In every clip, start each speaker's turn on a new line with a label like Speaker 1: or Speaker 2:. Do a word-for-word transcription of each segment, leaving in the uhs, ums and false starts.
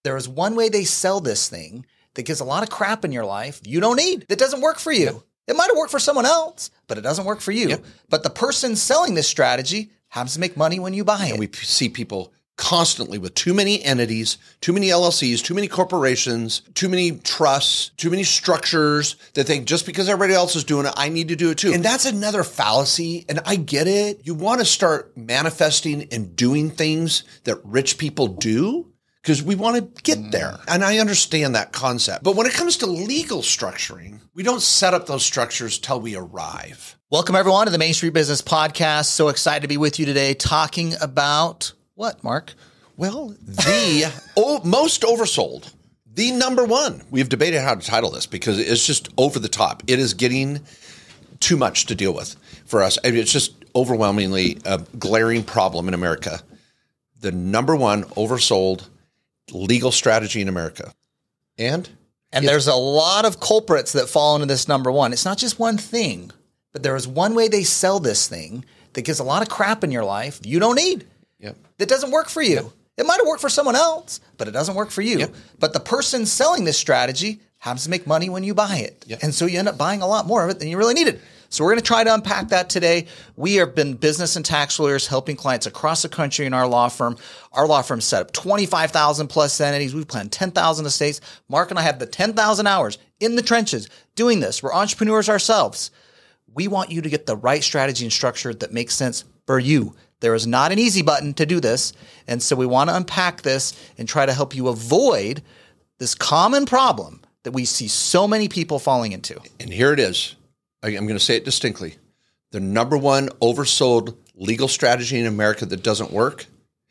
Speaker 1: There is one way they sell this thing that gets a lot of crap in your life you don't need, that doesn't work for you. Yep. It might have worked for someone else, but it doesn't work for you. Yep. But the person selling this strategy happens to make money when you buy it.
Speaker 2: And we p- see people constantly with too many entities, too many L L Cs, too many corporations, too many trusts, too many structures that think just because everybody else is doing it, I need to do it too. And that's another fallacy. And I get it. You want to start manifesting and doing things that rich people do because we want to get there. And I understand that concept. But when it comes to legal structuring, we don't set up those structures till we arrive.
Speaker 1: Welcome, everyone, to the Main Street Business Podcast. So excited to be with you today talking about what, Mark?
Speaker 2: Well, the o- most oversold, the number one. We've debated how to title this because it's just over the top. It is getting too much to deal with for us. I mean, it's just overwhelmingly a glaring problem in America. The number one oversold legal strategy in America. And?
Speaker 1: And there's a lot of culprits that fall into this number one. It's not just one thing, but there is one way they sell this thing that gets a lot of crap in your life you don't need.
Speaker 2: Yep.
Speaker 1: That doesn't work for you.
Speaker 2: Yep.
Speaker 1: It might have worked for someone else, but it doesn't work for you.
Speaker 2: Yep.
Speaker 1: But the person selling this strategy happens to make money when you buy it.
Speaker 2: Yep.
Speaker 1: And so you end up buying a lot more of it than you really needed. So we're going to try to unpack that today. We have been business and tax lawyers helping clients across the country in our law firm. Our law firm set up twenty-five thousand plus entities. We've planned ten thousand estates. Mark and I have the ten thousand hours in the trenches doing this. We're entrepreneurs ourselves. We want you to get the right strategy and structure that makes sense for you. There is not an easy button to do this. And so we want to unpack this and try to help you avoid this common problem that we see so many people falling into.
Speaker 2: And here it is. I'm going to say it distinctly. The number one oversold legal strategy in America that doesn't work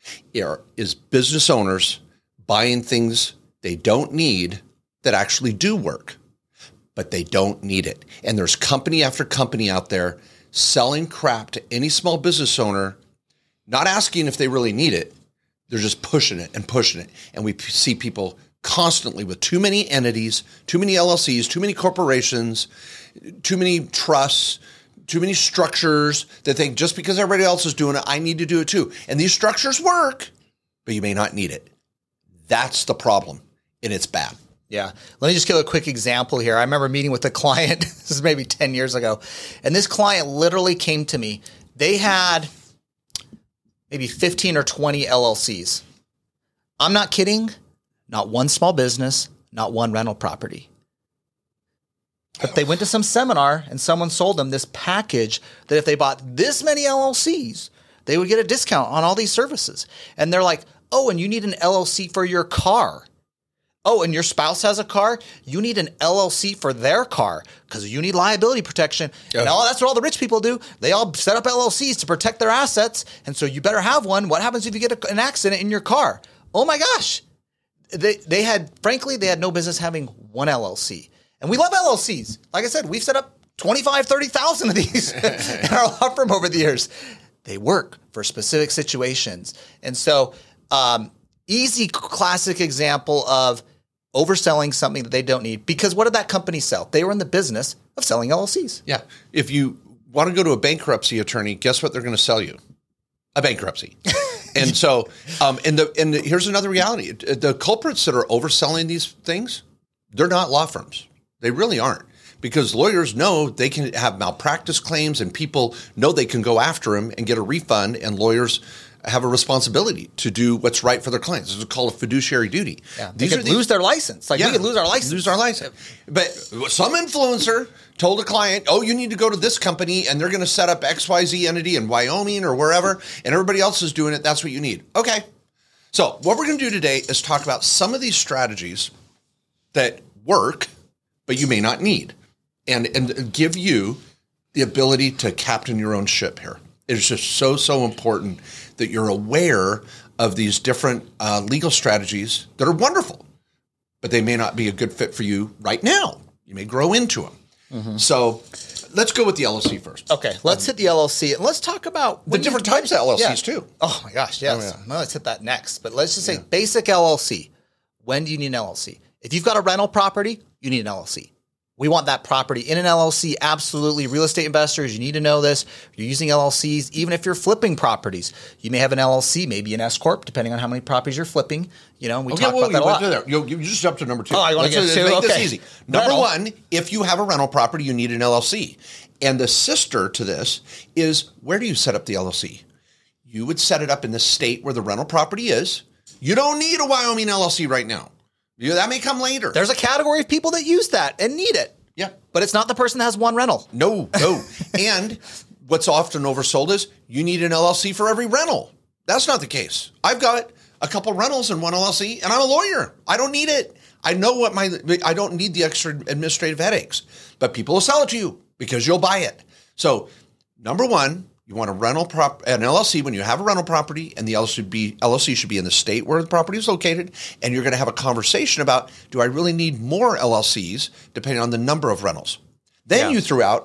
Speaker 2: is business owners buying things they don't need that actually do work, but they don't need it. And there's company after company out there selling crap to any small business owner, not asking if they really need it. They're just pushing it and pushing it. And we p- see people constantly with too many entities, too many L L Cs, too many corporations, too many trusts, too many structures that think just because everybody else is doing it, I need to do it too. And these structures work, but you may not need it. That's the problem, and it's bad.
Speaker 1: Yeah. Let me just give a quick example here. I remember meeting with a client, this is maybe ten years ago, and this client literally came to me. They had maybe fifteen or twenty L L Cs. I'm not kidding. Not one small business, not one rental property. But they went to some seminar and someone sold them this package that if they bought this many L L Cs, they would get a discount on all these services. And they're like, oh, and you need an L L C for your car. Oh, and your spouse has a car? You need an L L C for their car because you need liability protection. Yeah. And all, that's what all the rich people do. They all set up L L Cs to protect their assets. And so you better have one. What happens if you get a, an accident in your car? Oh my gosh. They they had, frankly, they had no business having one L L C. And we love L L Cs. Like I said, we've set up twenty-five, thirty thousand of these in our law firm over the years. They work for specific situations. And so um, easy classic example of overselling something that they don't need. Because what did that company sell? They were in the business of selling L L Cs.
Speaker 2: Yeah. If you want to go to a bankruptcy attorney, guess what they're going to sell you? A bankruptcy. And so, um, and the and the, here's another reality. The culprits that are overselling these things, they're not law firms. They really aren't. Because lawyers know they can have malpractice claims and people know they can go after them and get a refund, and lawyers have a responsibility to do what's right for their clients. This is called a fiduciary duty.
Speaker 1: Yeah, they could lose their license. Like
Speaker 2: yeah,
Speaker 1: we could lose our license.
Speaker 2: Lose our license. But some influencer told a client, oh, you need to go to this company and they're going to set up X Y Z entity in Wyoming or wherever, and everybody else is doing it. That's what you need. Okay. So what we're going to do today is talk about some of these strategies that work, but you may not need, and, and give you the ability to captain your own ship here. It's just so, so important that you're aware of these different uh, legal strategies that are wonderful, but they may not be a good fit for you right now. You may grow into them. Mm-hmm. So let's go with the L L C first.
Speaker 1: Okay, let's um, hit the L L C. And let's talk about
Speaker 2: the different you, types of L L Cs
Speaker 1: yeah.
Speaker 2: too.
Speaker 1: Oh my gosh, yes. Oh, yeah. Well, let's hit that next. But let's just say
Speaker 2: yeah.
Speaker 1: basic L L C. When do you need an L L C? If you've got a rental property, you need an L L C. We want that property in an L L C. Absolutely. Real estate investors, you need to know this. You're using L L Cs, even if you're flipping properties. You may have an L L C, maybe an S Corp, depending on how many properties you're flipping. You know, we
Speaker 2: okay,
Speaker 1: talk
Speaker 2: well,
Speaker 1: about that a lot.
Speaker 2: There. You, you just jump to number two.
Speaker 1: Oh, I want to get to
Speaker 2: make
Speaker 1: okay.
Speaker 2: this easy. Number
Speaker 1: rental.
Speaker 2: one, if you have a rental property, you need an L L C. And the sister to this is, where do you set up the L L C? You would set it up in the state where the rental property is. You don't need a Wyoming L L C right now. You, that may come later.
Speaker 1: There's a category of people that use that and need it.
Speaker 2: Yeah.
Speaker 1: But it's not the person that has one rental.
Speaker 2: No, no. And what's often oversold is you need an L L C for every rental. That's not the case. I've got a couple rentals and one L L C, and I'm a lawyer. I don't need it. I know what my, I don't need the extra administrative headaches. But people will sell it to you because you'll buy it. So number one, you want a rental prop, an L L C when you have a rental property, and the L L C should be, L L C should be in the state where the property is located. And you're going to have a conversation about, do I really need more L L Cs depending on the number of rentals? Then
Speaker 1: Yeah.
Speaker 2: you threw out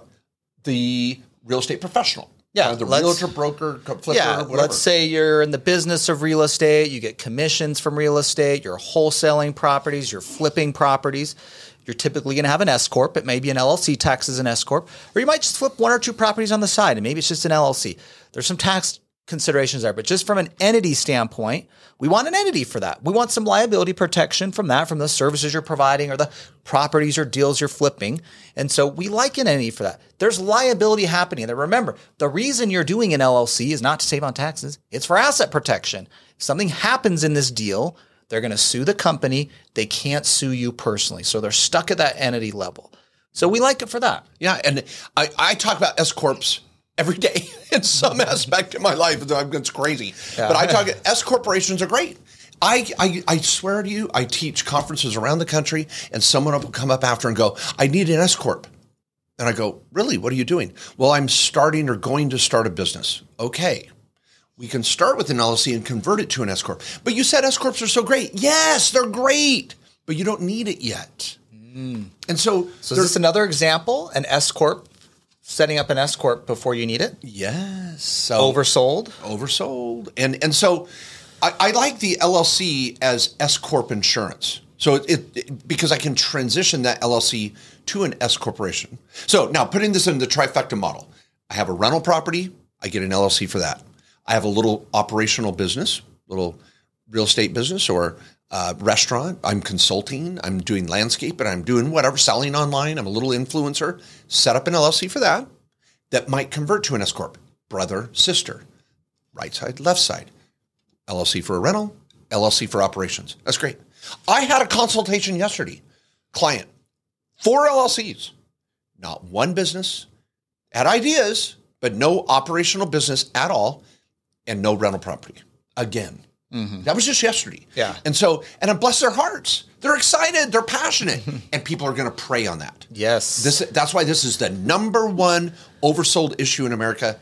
Speaker 2: the real estate professional.
Speaker 1: Yeah,
Speaker 2: Uh, the
Speaker 1: let's-
Speaker 2: realtor, broker, flipper,
Speaker 1: Yeah,
Speaker 2: whatever.
Speaker 1: let's say you're in the business of real estate. You get commissions from real estate. You're wholesaling properties. You're flipping properties. You're typically going to have an S Corp. It may be an L L C tax as an S Corp. Or you might just flip one or two properties on the side, and maybe it's just an L L C. There's some tax considerations there. But just from an entity standpoint, we want an entity for that. We want some liability protection from that, from the services you're providing or the properties or deals you're flipping. And so we like an entity for that. There's liability happening there. Remember, the reason you're doing an L L C is not to save on taxes. It's for asset protection. If something happens in this deal, they're going to sue the company. They can't sue you personally. So they're stuck at that entity level. So we like it for that.
Speaker 2: Yeah, and I, I talk about S Corps every day in some aspect of my life. It's crazy.
Speaker 1: Yeah.
Speaker 2: But I talk, S corporations are great. I, I I swear to you, I teach conferences around the country, and someone will come up after and go, I need an S Corp. And I go, really? What are you doing? Well, I'm starting or going to start a business. Okay. We can start with an L L C and convert it to an S Corp. But you said S Corps are so great. Yes, they're great, but you don't need it yet. Mm. And so,
Speaker 1: So is this another example? An S Corp, setting up an S Corp before you need it?
Speaker 2: yes, so
Speaker 1: Oversold?
Speaker 2: oversold, and and so I, I like the L L C as S Corp insurance. So it, it, it because I can transition that L L C to an S corporation. So now putting this in the trifecta model, I have a rental property, I get an L L C for that. I have a little operational business, little real estate business or uh, restaurant. I'm consulting. I'm doing landscape, and I'm doing whatever, selling online. I'm a little influencer. Set up an L L C for that. That might convert to an S Corp. Brother, sister, right side, left side. L L C for a rental, L L C for operations. That's great. I had a consultation yesterday. Client, four L L Cs, not one business, had ideas, but no operational business at all. And no rental property again. Mm-hmm. That was just yesterday.
Speaker 1: Yeah.
Speaker 2: And so, and I bless their hearts. They're excited. They're passionate. And people are going to prey on that.
Speaker 1: Yes.
Speaker 2: This, that's why this is the number one oversold issue in America.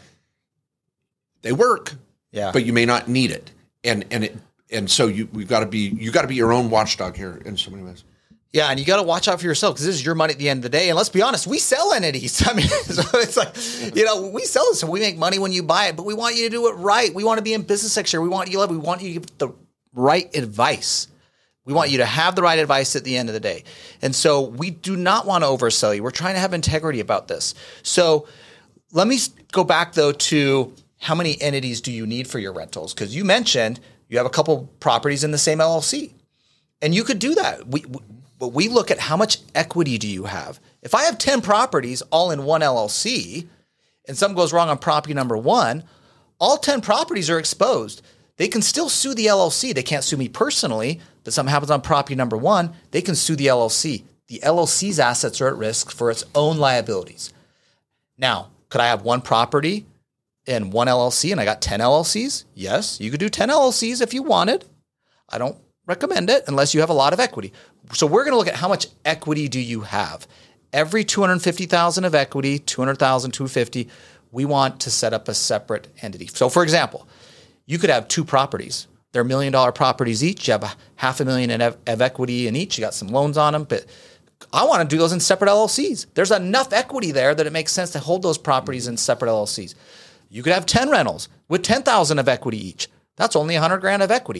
Speaker 2: They work,
Speaker 1: Yeah.
Speaker 2: but you may not need it. And, and it, and so you, we've got to be, you got to be your own watchdog here in so many ways.
Speaker 1: Yeah, and you got to watch out for yourself because this is your money at the end of the day. And let's be honest, we sell entities. I mean, so it's like, you know, we sell this, so we make money when you buy it, but we want you to do it right. We want to be in business sector. We want you to love. We want you to give the right advice. We want you to have the right advice at the end of the day. And so we do not want to oversell you. We're trying to have integrity about this. So let me go back, though, to how many entities do you need for your rentals? Because you mentioned you have a couple properties in the same L L C. And you could do that. We, we But we look at how much equity do you have. If I have ten properties all in one L L C and something goes wrong on property number one, all ten properties are exposed. They can still sue the L L C. They can't sue me personally, but something happens on property number one, they can sue the L L C. The L L C's assets are at risk for its own liabilities. Now, could I have one property in one L L C and I got ten L L Cs? Yes, you could do ten L L Cs if you wanted. I don't recommend it unless you have a lot of equity. So we're going to look at how much equity do you have. Every two hundred fifty thousand dollars of equity, two hundred thousand dollars, two hundred fifty thousand dollars, we want to set up a separate entity. So for example, you could have two properties. They're million dollar properties each. You have a half a million of equity in each. You got some loans on them, but I want to do those in separate L L Cs. There's enough equity there that it makes sense to hold those properties in separate L L Cs. You could have ten rentals with ten thousand of equity each. That's only one hundred grand of equity.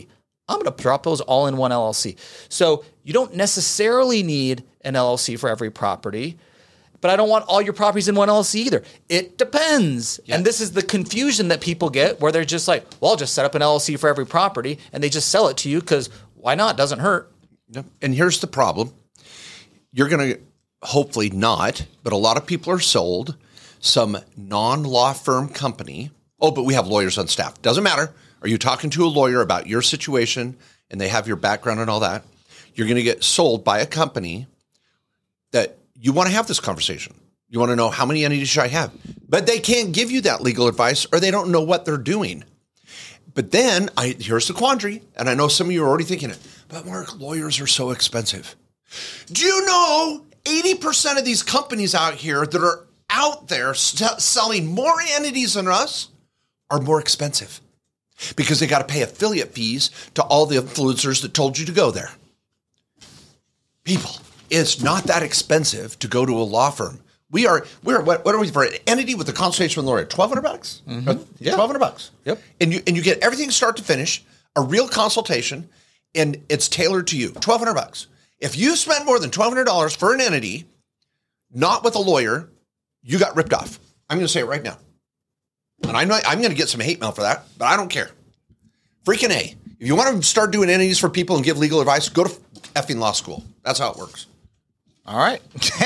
Speaker 1: I'm going to drop those all in one L L C. So you don't necessarily need an L L C for every property, but I don't want all your properties in one L L C either. It depends. Yeah. And this is the confusion that people get where they're just like, well, I'll just set up an L L C for every property and they just sell it to you because why not? Doesn't hurt.
Speaker 2: Yep. And here's the problem. You're going to hopefully not, but a lot of people are sold some non-law firm company. Oh, but we have lawyers on staff. Doesn't matter. Are you talking to a lawyer about your situation and they have your background and all that? You're going to get sold by a company that you want to have this conversation. You want to know how many entities should I have? But they can't give you that legal advice or they don't know what they're doing. But then I here's the quandary, and I know some of you are already thinking it, but Mark, lawyers are so expensive. Do you know eighty percent of these companies out here that are out there st- selling more entities than us are more expensive? Because they got to pay affiliate fees to all the influencers that told you to go there. People, it's not that expensive to go to a law firm. We are, we're, what, what are we for? An entity with a consultation with a lawyer, twelve hundred bucks?
Speaker 1: Mm-hmm. Yeah.
Speaker 2: twelve hundred bucks.
Speaker 1: Yep.
Speaker 2: And you, and you get everything start to finish, a real consultation, and it's tailored to you. twelve hundred bucks. If you spend more than twelve hundred dollars for an entity, not with a lawyer, you got ripped off. I'm going to say it right now. And I know I'm going to get some hate mail for that, but I don't care. Freaking A. If you want to start doing entities for people and give legal advice, go to effing law school. That's how it works.
Speaker 1: All right.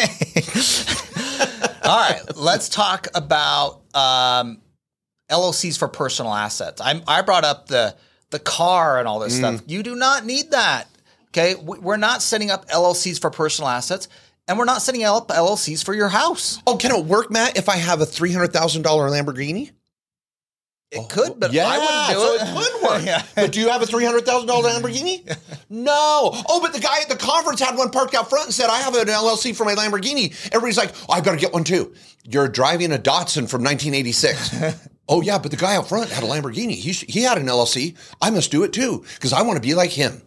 Speaker 1: All right. Let's talk about um, L L Cs for personal assets. I'm, I brought up the the car and all this mm. stuff. You do not need that. Okay. We're not setting up L L Cs for personal assets. And we're not setting up L L Cs for your house.
Speaker 2: Oh, can it work, Matt, if I have a three hundred thousand dollars Lamborghini?
Speaker 1: It oh, could, but
Speaker 2: yeah,
Speaker 1: I wouldn't do
Speaker 2: so
Speaker 1: it.
Speaker 2: it could work. Yeah. But do you have a three hundred thousand dollars Lamborghini? No. Oh, but the guy at the conference had one parked out front and said, I have an L L C for my Lamborghini. Everybody's like, oh, I've got to get one too. You're driving a Datsun from nineteen eighty-six. Oh, yeah, but the guy out front had a Lamborghini. He, sh- he had an L L C. I must do it too because I want to be like him.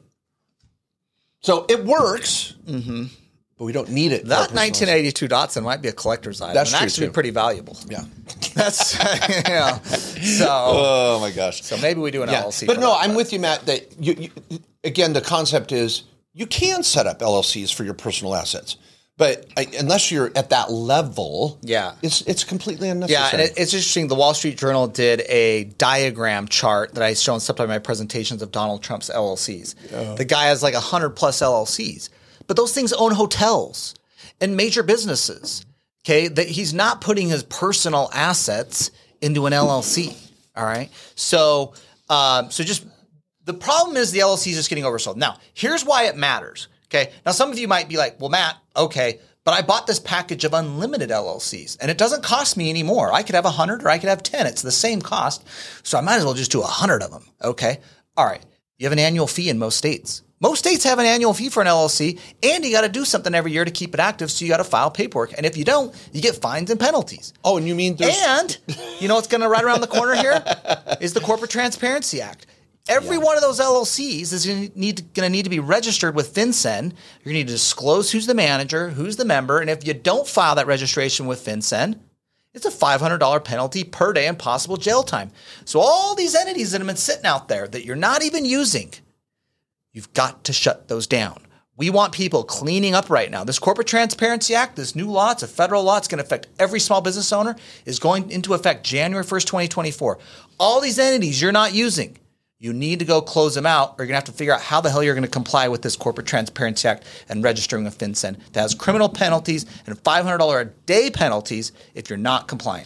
Speaker 2: So it works. Mm-hmm. But we don't need it.
Speaker 1: That nineteen eighty-two Datsun might be a collector's item.
Speaker 2: That's
Speaker 1: and
Speaker 2: true
Speaker 1: actually
Speaker 2: too.
Speaker 1: Pretty valuable.
Speaker 2: Yeah.
Speaker 1: That's, you know, so.
Speaker 2: Oh my gosh.
Speaker 1: So maybe we do an
Speaker 2: yeah.
Speaker 1: L L C.
Speaker 2: But no,
Speaker 1: that,
Speaker 2: I'm
Speaker 1: but.
Speaker 2: with you, Matt, that you, you, again, the concept is you can set up L L Cs for your personal assets. But I, unless you're at that level,
Speaker 1: yeah,
Speaker 2: it's it's completely unnecessary.
Speaker 1: Yeah, and it, it's interesting. The Wall Street Journal did a diagram chart that I shown sometimes in my presentations of Donald Trump's L L Cs. Oh. The guy has like one hundred plus L L Cs. But those things own hotels and major businesses, okay? That he's not putting his personal assets into an L L C, all right? So, um, so just the problem is the L L C is just getting oversold. Now, here's why it matters, okay? Now, some of you might be like, well, Matt, okay, but I bought this package of unlimited L L Cs, and it doesn't cost me any more. I could have one hundred or I could have ten. It's the same cost, so I might as well just do one hundred of them, okay? All right, you have an annual fee in most states. Most states have an annual fee for an L L C, and you got to do something every year to keep it active, so you got to file paperwork. And if you don't, you get fines and penalties.
Speaker 2: Oh, and you mean there's...
Speaker 1: And you know what's going to right around the corner here is the Corporate Transparency Act. Every yeah. one of those L L Cs is going to need going to need to be registered with FinCEN. You're going to need to disclose who's the manager, who's the member, and if you don't file that registration with FinCEN, it's a five hundred dollars penalty per day and possible jail time. So all these entities that have been sitting out there that you're not even using, you've got to shut those down. We want people cleaning up right now. This Corporate Transparency Act, this new law, it's a federal law. It's going to affect every small business owner, is going into effect January first, twenty twenty-four. All these entities you're not using, you need to go close them out, or you're going to have to figure out how the hell you're going to comply with this Corporate Transparency Act and registering with FinCEN that has criminal penalties and five hundred dollars a day penalties if you're not compliant.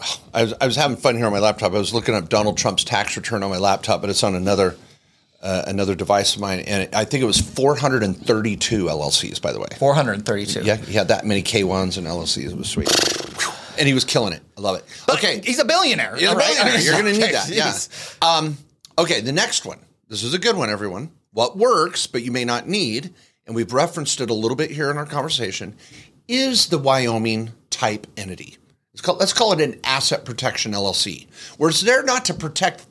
Speaker 2: I was, I was having fun here on my laptop. I was looking up Donald Trump's tax return on my laptop, but it's on another uh, another device of mine, and it, I think it was four hundred thirty-two L L Cs, by the way.
Speaker 1: four hundred thirty-two.
Speaker 2: Yeah, he had that many K ones and L L Cs. It was sweet. And he was killing it. I love it.
Speaker 1: But
Speaker 2: okay.
Speaker 1: He's a billionaire.
Speaker 2: He's a billionaire. Right? You're going to need that.
Speaker 1: Okay,
Speaker 2: yeah. Um, okay, the next one. This is a good one, everyone. What works, but you may not need, and we've referenced it a little bit here in our conversation, is the Wyoming type entity. It's called, let's call it an asset protection L L C, where it's there not to protect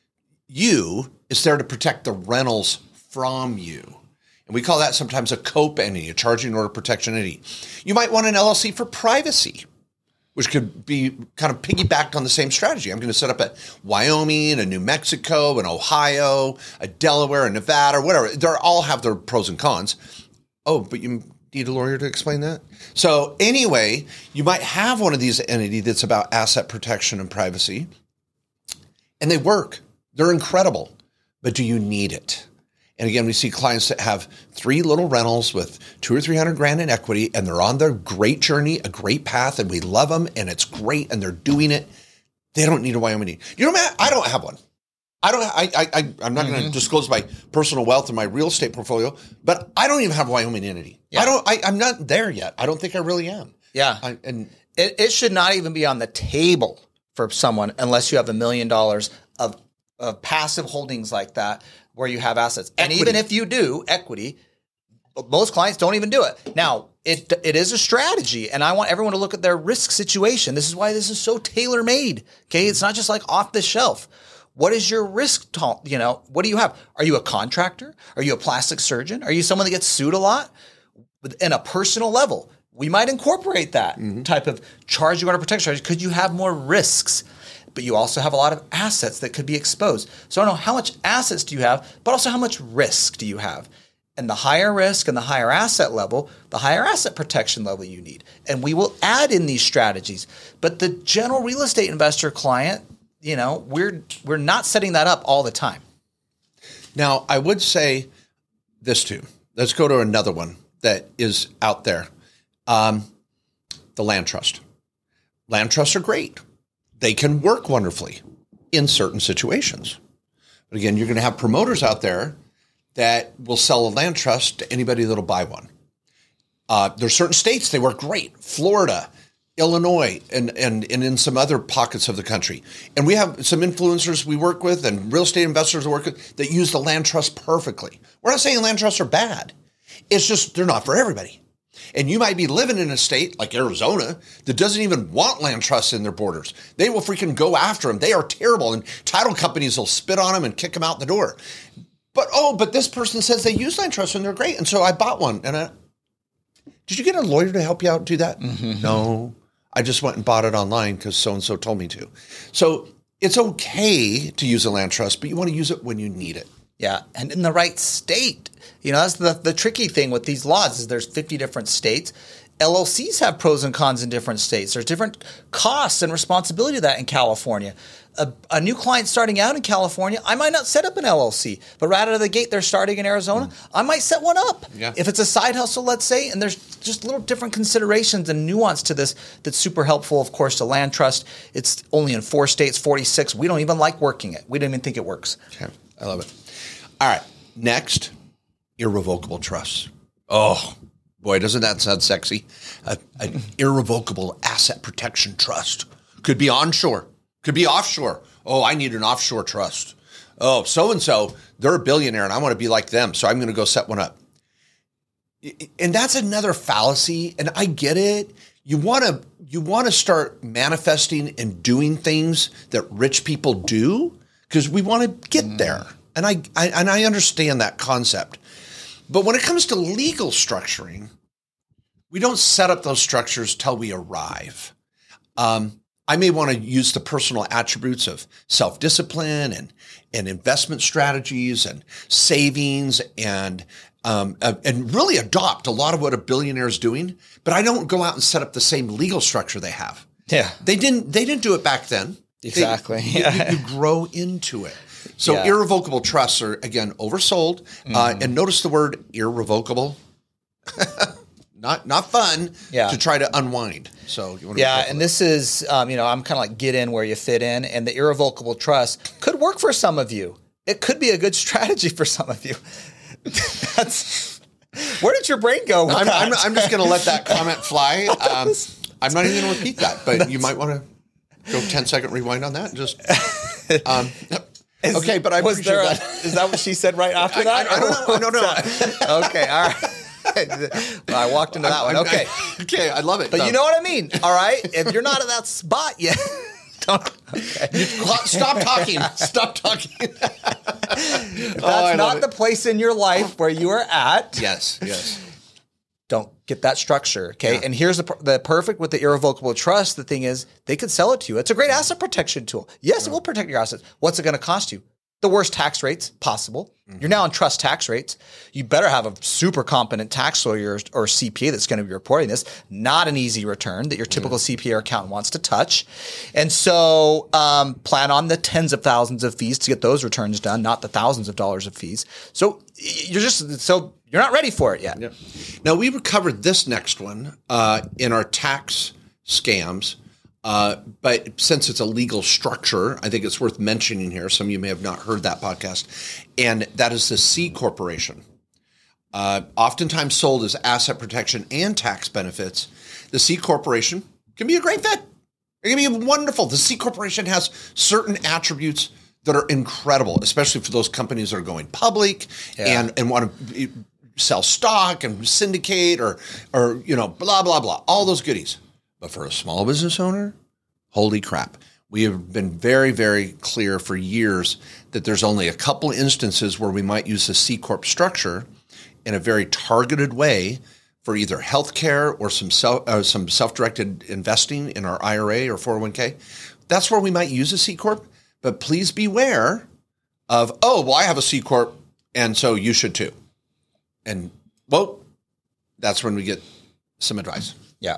Speaker 2: you, it's there to protect the rentals from you. And we call that sometimes a COPE entity, a charging order protection entity. You might want an L L C for privacy. which could be kind of piggybacked on the same strategy. I'm going to set up a Wyoming, a New Mexico, an Ohio, a Delaware, a Nevada, or whatever. They all have their pros and cons. Oh, but you need a lawyer to explain that? So anyway, you might have one of these entities that's about asset protection and privacy, and they work. They're incredible. But do you need it? And again, we see clients that have three little rentals with two or three hundred grand in equity, and they're on their great journey, a great path, and we love them, and it's great, and they're doing it. They don't need a Wyoming. You know, Matt, I don't have one. I don't. I. I. I I'm not mm-hmm. going to disclose my personal wealth and my real estate portfolio, but I don't even have a Wyoming entity. Yeah. I don't. I, I'm not there yet. I don't think I really am.
Speaker 1: Yeah,
Speaker 2: I, and
Speaker 1: it, it should not even be on the table for someone unless you have a million dollars of of passive holdings like that, where you have assets. And equity. Even if you do equity, most clients don't even do it. Now, it it is a strategy, and I want everyone to look at their risk situation. This is why this is so tailor-made, okay? It's not just like off the shelf. What is your risk, to- you know, what do you have? Are you a contractor? Are you a plastic surgeon? Are you someone that gets sued a lot? In a personal level, we might incorporate that mm-hmm. type of charge you want to protect strategy because you have more risks. But you also have a lot of assets that could be exposed. So I don't know how much assets do you have, but also how much risk do you have? And the higher risk and the higher asset level, the higher asset protection level you need. And we will add in these strategies. But the general real estate investor client, you know, we're we're not setting that up all the time.
Speaker 2: Now, I would say this too. Let's go to another one that is out there. Um, the land trust. Land trusts are great. They can work wonderfully in certain situations. But again, you're going to have promoters out there that will sell a land trust to anybody that'll buy one. Uh, there's certain states, they work great. Florida, Illinois, and, and, and in some other pockets of the country. And we have some influencers we work with and real estate investors we work with that use the land trust perfectly. We're not saying land trusts are bad. It's just they're not for everybody. And you might be living in a state like Arizona that doesn't even want land trusts in their borders. They will freaking go after them. They are terrible. And title companies will spit on them and kick them out the door. But, oh, but this person says they use land trusts and they're great. And so I bought one. And I, did you get a lawyer to help you out do that? Mm-hmm. No. I just went and bought it online because so-and-so told me to. So it's okay to use a land trust, but you want to use it when you need it.
Speaker 1: Yeah, and in the right state. You know, that's the, the tricky thing with these laws is there's fifty different states. L L Cs have pros and cons in different states. There's different costs and responsibility to that in California. A, a new client starting out in California, I might not set up an L L C, but right out of the gate, they're starting in Arizona, mm. I might set one up.
Speaker 2: Yeah.
Speaker 1: If it's a side hustle, let's say, and there's just little different considerations and nuance to this that's super helpful, of course, to land trust. It's only in four states, forty-six. We don't even like working it. We don't even think it works.
Speaker 2: Okay, I love it. All right, next, irrevocable trusts. Oh, boy, doesn't that sound sexy? A, an irrevocable asset protection trust. Could be onshore, could be offshore. Oh, I need an offshore trust. Oh, so-and-so, they're a billionaire and I want to be like them, so I'm going to go set one up. And that's another fallacy, and I get it. You want to you want to start manifesting and doing things that rich people do because we want to get mm. there. And I, I and I understand that concept. But when it comes to legal structuring, we don't set up those structures till we arrive. Um, I may want to use the personal attributes of self-discipline and, and investment strategies and savings and um, uh, and really adopt a lot of what a billionaire is doing. But I don't go out and set up the same legal structure they have.
Speaker 1: Yeah,
Speaker 2: they didn't. They didn't do it back then.
Speaker 1: Exactly.
Speaker 2: They,
Speaker 1: yeah.
Speaker 2: you, you grow into it. So
Speaker 1: yeah.
Speaker 2: irrevocable trusts are, again, oversold. Mm-hmm. Uh, and notice the word irrevocable. not not fun
Speaker 1: yeah.
Speaker 2: to try to unwind. So you want to
Speaker 1: yeah, and this is, um, you know, I'm kind of like get in where you fit in. And the irrevocable trust could work for some of you. It could be a good strategy for some of you. That's where did your brain go?
Speaker 2: I'm, I'm, I'm just going to let that comment fly. Um, I'm not even going to repeat that, but you might want to go ten second rewind on that. And just um,
Speaker 1: is,
Speaker 2: okay, but I
Speaker 1: was
Speaker 2: appreciate
Speaker 1: there a,
Speaker 2: that.
Speaker 1: Is that what she said right after that?
Speaker 2: I, I, I don't know. I don't know.
Speaker 1: Okay, all right. Well, I walked into that
Speaker 2: I'm,
Speaker 1: one.
Speaker 2: I'm,
Speaker 1: Okay,
Speaker 2: I, okay, I love it.
Speaker 1: But
Speaker 2: no.
Speaker 1: you know what I mean. All right, if you're not at that spot yet. Don't, okay.
Speaker 2: Stop talking. Stop talking.
Speaker 1: If that's oh, not the place in your life where you are at.
Speaker 2: Yes, yes.
Speaker 1: don't get that structure. Okay.
Speaker 2: Yeah.
Speaker 1: And here's the, the perfect with the irrevocable trust. The thing is, they could sell it to you. It's a great asset protection tool. Yes, yeah. It will protect your assets. What's it going to cost you? The worst tax rates possible. Mm-hmm. You're now on trust tax rates. You better have a super competent tax lawyer or C P A that's going to be reporting this. Not an easy return that your typical mm-hmm. C P A or accountant wants to touch. And so um, plan on the tens of thousands of fees to get those returns done, not the thousands of dollars of fees. So you're just so you're not ready for it yet.
Speaker 2: Yeah. Now we covered this next one uh, in our tax scams. Uh, but since it's a legal structure, I think it's worth mentioning here. Some of you may have not heard that podcast. And that is the C Corporation. Uh, oftentimes sold as asset protection and tax benefits. The C Corporation can be a great fit. It can be wonderful. The C Corporation has certain attributes that are incredible, especially for those companies that are going public yeah. and, and want to sell stock and syndicate or, or, you know, blah, blah, blah, all those goodies. But for a small business owner, holy crap. We have been very, very clear for years that there's only a couple instances where we might use the C Corp structure in a very targeted way for either healthcare or some self, uh, some self-directed investing in our I R A or four oh one k. That's where we might use a C Corp. But please beware of, oh, well, I have a C Corp, and so you should too. And, well, that's when we get some advice.
Speaker 1: Yeah.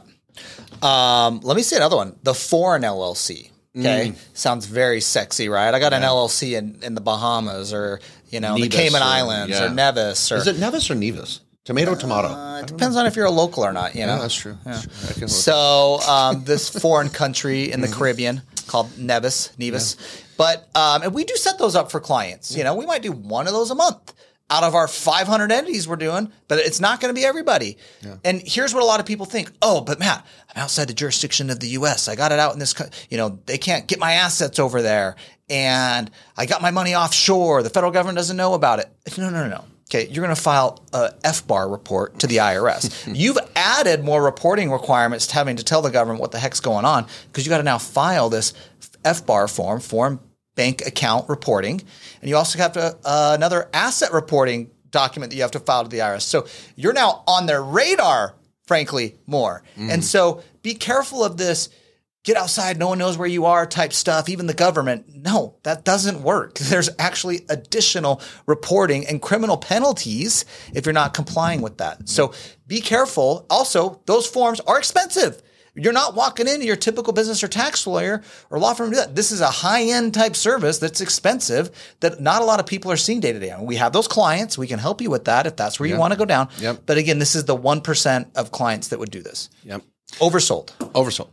Speaker 1: Um, let me say another one. The foreign L L C. Okay. Mm. Sounds very sexy, right? I got yeah. an L L C in, in the Bahamas or, you know, Nevis the Cayman or, Islands yeah. or Nevis. Or,
Speaker 2: Is it Nevis or Nevis? Tomato, uh, tomato.
Speaker 1: It depends know. on if you're a local or not, you know?
Speaker 2: Yeah, that's true. Yeah. That's true.
Speaker 1: So um, this foreign country in the mm-hmm. Caribbean called Nevis, Nevis. Yeah. But um, and we do set those up for clients. Yeah. You know, we might do one of those a month out of our five hundred entities we're doing, but it's not going to be everybody. Yeah. And here's what a lot of people think. Oh, but Matt, I'm outside the jurisdiction of the U S. I got it out in this, you know, they can't get my assets over there. And I got my money offshore. The federal government doesn't know about it. No, no, no, no. Okay, you're going to file a F B A R report to the I R S. You've added more reporting requirements to having to tell the government what the heck's going on because you got to now file this F B A R form, foreign bank account reporting, and you also have to uh, another asset reporting document that you have to file to the I R S. So you're now on their radar, frankly, more. Mm. And so be careful of this get outside, no one knows where you are type stuff, even the government. No, that doesn't work. There's actually additional reporting and criminal penalties if you're not complying with that. So be careful. Also, those forms are expensive. You're not walking into your typical business or tax lawyer or law firm to do that. This is a high-end type service that's expensive that not a lot of people are seeing day to day. We have those clients. We can help you with that if that's where
Speaker 2: yep.
Speaker 1: you want to go down.
Speaker 2: Yep.
Speaker 1: But again, this is the one percent of clients that would do this.
Speaker 2: Yep.
Speaker 1: Oversold.
Speaker 2: Oversold.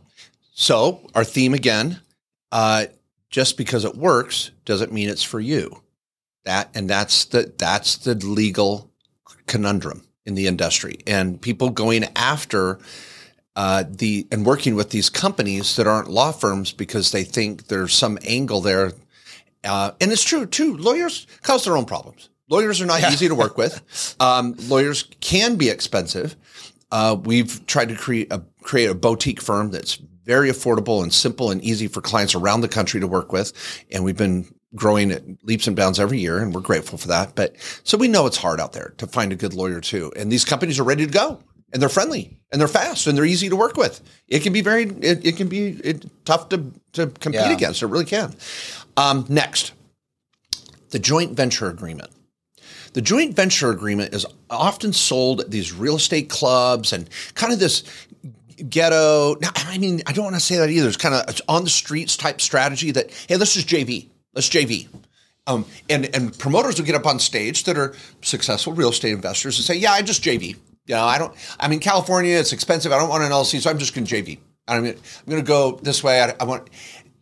Speaker 2: So our theme again, uh, just because it works doesn't mean it's for you. That and that's the that's the legal conundrum in the industry, and people going after uh, the and working with these companies that aren't law firms because they think there's some angle there. Uh, and it's true too. Lawyers cause their own problems. Lawyers are not yeah. easy to work with. Um, lawyers can be expensive. Uh, we've tried to create a create a boutique firm that's very affordable and simple and easy for clients around the country to work with. And we've been growing at leaps and bounds every year, and we're grateful for that. But so we know it's hard out there to find a good lawyer too. And these companies are ready to go, and they're friendly, and they're fast, and they're easy to work with. It can be very, it, it can be it, tough to, to compete yeah. against. It really can. Um, next, the joint venture agreement. The joint venture agreement is often sold at these real estate clubs and kind of this ghetto. Now, I mean, I don't want to say that either. It's kind of it's on the streets type strategy that, hey, let's just J V. Let's J V. Um, and, and promoters will get up on stage that are successful real estate investors and say, yeah, I just J V. You know, I don't, I mean, California, it's expensive. I don't want an L L C, so I'm just going to J V. I mean, I'm going to go this way. I, I want,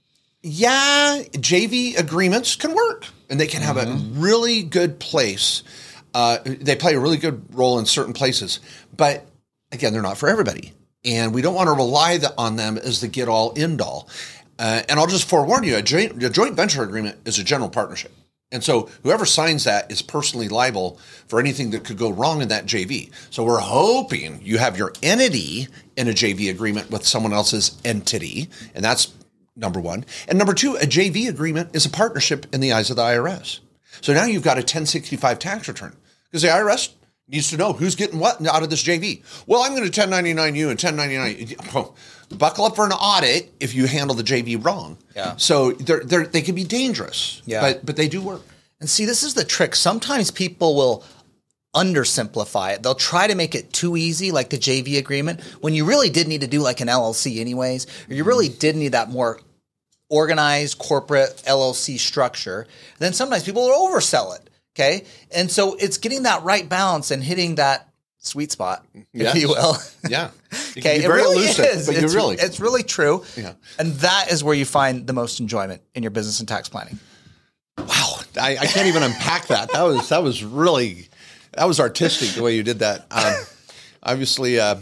Speaker 2: yeah, J V agreements can work and they can have mm-hmm. a really good place. Uh, they play a really good role in certain places, but again, they're not for everybody. And we don't want to rely the, on them as the get-all, end-all. Uh, and I'll just forewarn you, a joint, a joint venture agreement is a general partnership. And so whoever signs that is personally liable for anything that could go wrong in that J V. So we're hoping you have your entity in a J V agreement with someone else's entity. And that's number one. And number two, a J V agreement is a partnership in the eyes of the I R S. So now you've got a ten sixty-five tax return because the I R S needs to know who's getting what out of this J V. Well, I'm going to ten ninety-nine you and ten ninety-nine. Oh, buckle up for an audit if you handle the J V wrong.
Speaker 1: Yeah.
Speaker 2: So they're, they're, they can be dangerous,
Speaker 1: yeah.
Speaker 2: but but they do work.
Speaker 1: And see, this is the trick. Sometimes people will undersimplify it. They'll try to make it too easy, like the J V agreement, when you really did need to do like an L L C anyways, or you really did need that more organized corporate L L C structure. Then sometimes people will oversell it. Okay. And so it's getting that right balance and hitting that sweet spot,
Speaker 2: yes.
Speaker 1: if you will.
Speaker 2: Yeah. It
Speaker 1: okay.
Speaker 2: be
Speaker 1: It
Speaker 2: very
Speaker 1: really
Speaker 2: elusive,
Speaker 1: is.
Speaker 2: but
Speaker 1: it's,
Speaker 2: you're really.
Speaker 1: It's really true.
Speaker 2: Yeah.
Speaker 1: And that is where you find the most enjoyment in your business and tax planning.
Speaker 2: Wow. I, I can't even unpack that. That was, that was really, that was artistic the way you did that. Um, obviously, uh,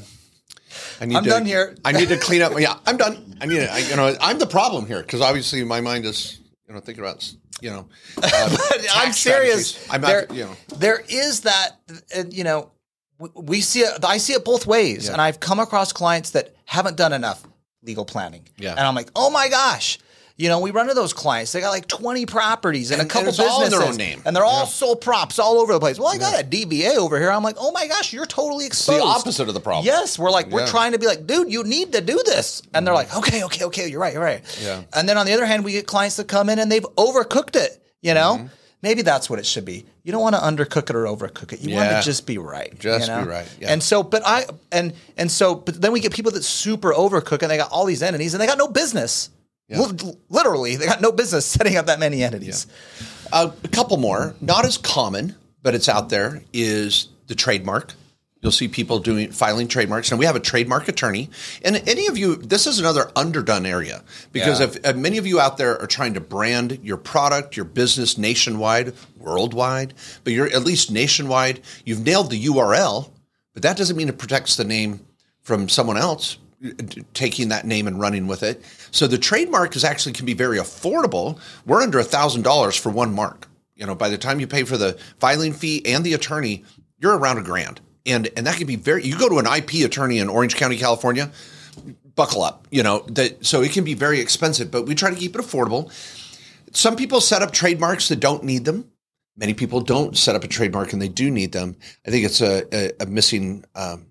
Speaker 2: I need
Speaker 1: I'm
Speaker 2: to,
Speaker 1: done here.
Speaker 2: I need to clean up. Yeah, I'm done. I need, I, you know, I'm the problem here because obviously my mind is, you know, thinking about, you know, uh,
Speaker 1: I'm serious.
Speaker 2: strategies. I'm
Speaker 1: there,
Speaker 2: not, you know,
Speaker 1: there is that, uh, you know, we, we see it, I see it both ways.
Speaker 2: Yeah.
Speaker 1: And I've come across clients that haven't done enough legal planning.
Speaker 2: Yeah.
Speaker 1: And I'm like, oh my gosh. You know, we run into those clients. They got like twenty properties and,
Speaker 2: And-
Speaker 1: a couple
Speaker 2: and it's all in
Speaker 1: businesses.
Speaker 2: their own name.
Speaker 1: And they're all
Speaker 2: Yeah.
Speaker 1: sole props all over the place. Well, I got a D B A over here. I'm like, oh my gosh, you're totally
Speaker 2: it's
Speaker 1: exposed.
Speaker 2: the opposite of the problem.
Speaker 1: Yes, we're like, we're
Speaker 2: Yeah.
Speaker 1: trying to be like, dude, you need to do this. And they're like, okay, okay, okay, you're right, you're right.
Speaker 2: Yeah.
Speaker 1: And then on the other hand, we get clients that come in and they've overcooked it, you know?
Speaker 2: Mm-hmm.
Speaker 1: Maybe that's what it should be. You don't want to undercook it or overcook it. You want
Speaker 2: Yeah.
Speaker 1: to just be right.
Speaker 2: Just
Speaker 1: you know?
Speaker 2: be right, yeah.
Speaker 1: And so, but I, and, and so, but then we get people that super overcook and they got all these entities and they got no business.
Speaker 2: Yeah.
Speaker 1: L- literally, they got no business setting up that many entities.
Speaker 2: Uh, a couple more, not as common, but it's out there, is the trademark. You'll see people doing filing trademarks, and we have a trademark attorney. And any of you, this is another underdone area because
Speaker 1: Yeah.
Speaker 2: if uh, many of you out there are trying to brand your product, your business nationwide, worldwide, but you're at least nationwide. You've nailed the U R L, but that doesn't mean it protects the name from someone else taking that name and running with it. So the trademark is actually can be very affordable. We're under a thousand dollars for one mark. You know, by the time you pay for the filing fee and the attorney, you're around a grand. And and that can be very, you go to an I P attorney in Orange County, California, buckle up, you know, that, so it can be very expensive, but we try to keep it affordable. Some people set up trademarks that don't need them. Many people don't set up a trademark and they do need them. I think it's a, a, a missing, um,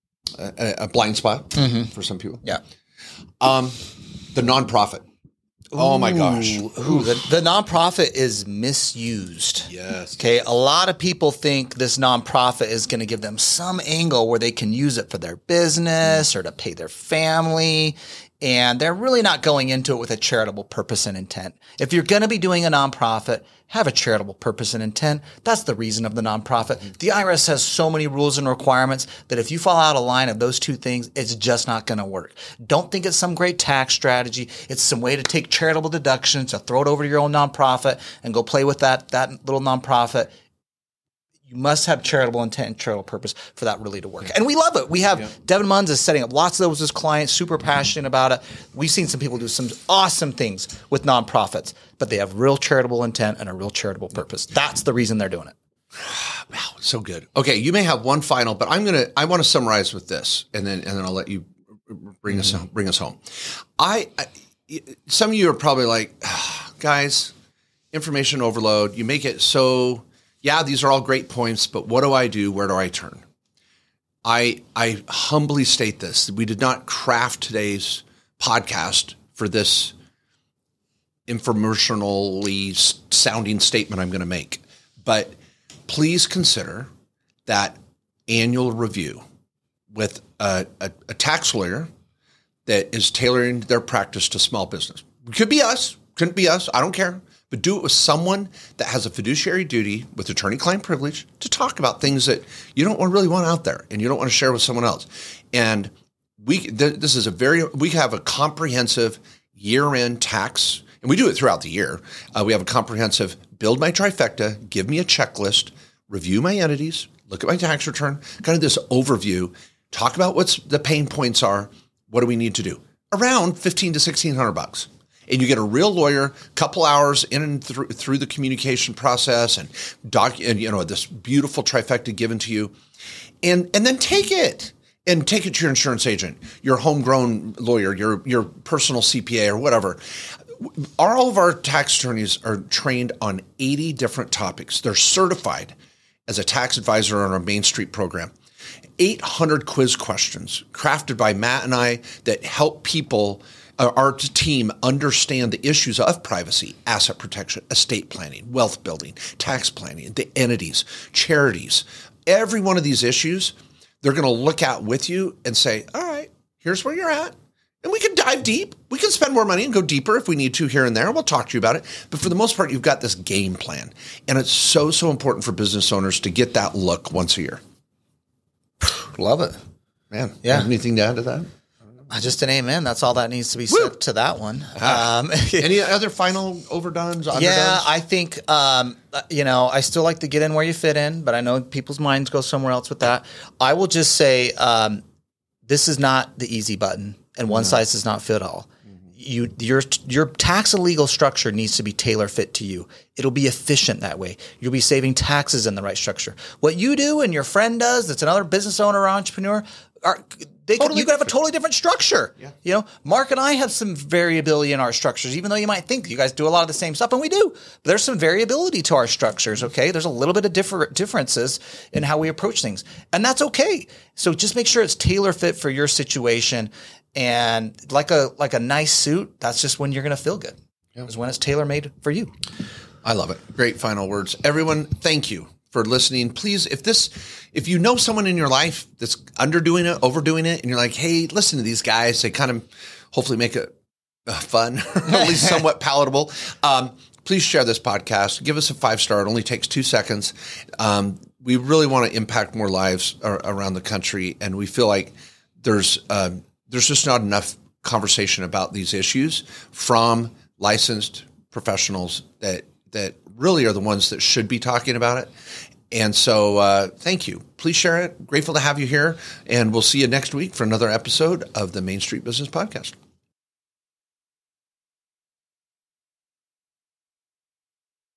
Speaker 2: a, a blind spot mm-hmm. for some people.
Speaker 1: Yeah.
Speaker 2: Um, the nonprofit. Oh my gosh.
Speaker 1: Ooh, ooh, the, the nonprofit is misused.
Speaker 2: Yes.
Speaker 1: Okay. A lot of people think this nonprofit is going to give them some angle where they can use it for their business or to pay their family. And they're really not going into it with a charitable purpose and intent. If you're going to be doing a nonprofit, have a charitable purpose and intent. That's the reason of the nonprofit. The I R S has so many rules and requirements that if you fall out of line of those two things, it's just not going to work. Don't think it's some great tax strategy. It's some way to take charitable deductions, to throw it over to your own nonprofit and go play with that, that little nonprofit. You must have charitable intent and charitable purpose for that really to work. And we love it. We have, yeah. Devin Munns is setting up lots of those as clients, super passionate about it. We've seen some people do some awesome things with nonprofits, but they have real charitable intent and a real charitable purpose. That's the reason they're doing it.
Speaker 2: Wow, so good. Okay, you may have one final, but I'm gonna. I want to summarize with this, and then and then I'll let you bring mm-hmm. us bring us home. I, I, some of you are probably like, oh, guys, information overload. You make it so. Yeah, these are all great points, but what do I do? Where do I turn? I I humbly state this. We did not craft today's podcast for this infomercially sounding statement I'm going to make. But please consider that annual review with a, a, a tax lawyer that is tailoring their practice to small business. It could be us, couldn't be us, I don't care. But do it with someone that has a fiduciary duty with attorney-client privilege to talk about things that you don't really want out there and you don't want to share with someone else. And we th- this is a very we have a comprehensive year-end tax, and we do it throughout the year. Uh, we have a comprehensive build my trifecta, give me a checklist, review my entities, look at my tax return, kind of this overview, talk about what's the pain points are, what do we need to do? Around fifteen to sixteen hundred bucks. And you get a real lawyer, couple hours in and through, through the communication process, and doc, and you know this beautiful trifecta given to you, and and then take it and take it to your insurance agent, your homegrown lawyer, your your personal C P A or whatever. All of our tax attorneys are trained on eighty different topics. They're certified, as a tax advisor on our Main Street program. eight hundred quiz questions crafted by Matt and I that help people, uh, our team, understand the issues of privacy, asset protection, estate planning, wealth building, tax planning, the entities, charities. Every one of these issues, they're going to look at with you and say, all right, here's where you're at. And we can dive deep. We can spend more money and go deeper if we need to here and there. We'll talk to you about it. But for the most part, you've got this game plan. And it's so, so important for business owners to get that look once a year.
Speaker 1: Love it.
Speaker 2: Man,
Speaker 1: Yeah.
Speaker 2: anything to add to that?
Speaker 1: Uh, Just an amen. That's all that needs to be
Speaker 2: Woo!
Speaker 1: said to that one.
Speaker 2: Ah.
Speaker 1: Um,
Speaker 2: Any other final overdones, underdones?
Speaker 1: yeah, I think, um, uh, you know, I still like to get in where you fit in, but I know people's minds go somewhere else with that. I will just say um, this is not the easy button, and one size does not fit all. You, your your tax and legal structure needs to be tailor fit to you. It'll be efficient that way. You'll be saving taxes in the right structure. What you do and your friend does, that's another business owner or entrepreneur, are they
Speaker 2: Totally
Speaker 1: could, you could have a totally different structure.
Speaker 2: Yeah.
Speaker 1: You know, Mark and I have some variability in our structures, even though you might think you guys do a lot of the same stuff, and we do. But there's some variability to our structures. Okay, there's a little bit of different differences in how we approach things, and that's okay. So just make sure it's tailor fit for your situation. And like a like a nice suit, that's just when you're going to feel good. Yeah. Is when it's tailor made for you.
Speaker 2: I love it. Great final words. Everyone, thank you for listening. Please, if this, if you know someone in your life that's underdoing it, overdoing it, and you're like, hey, listen to these guys, they kind of hopefully make it uh, fun, or at least somewhat palatable. Um, please share this podcast. Give us a five star. It only takes two seconds. Um, we really want to impact more lives ar- around the country, and we feel like there's um, there's just not enough conversation about these issues from licensed professionals that that really are the ones that should be talking about it. And so uh, thank you. Please share it. Grateful to have you here. And we'll see you next week for another episode of the Main Street Business Podcast.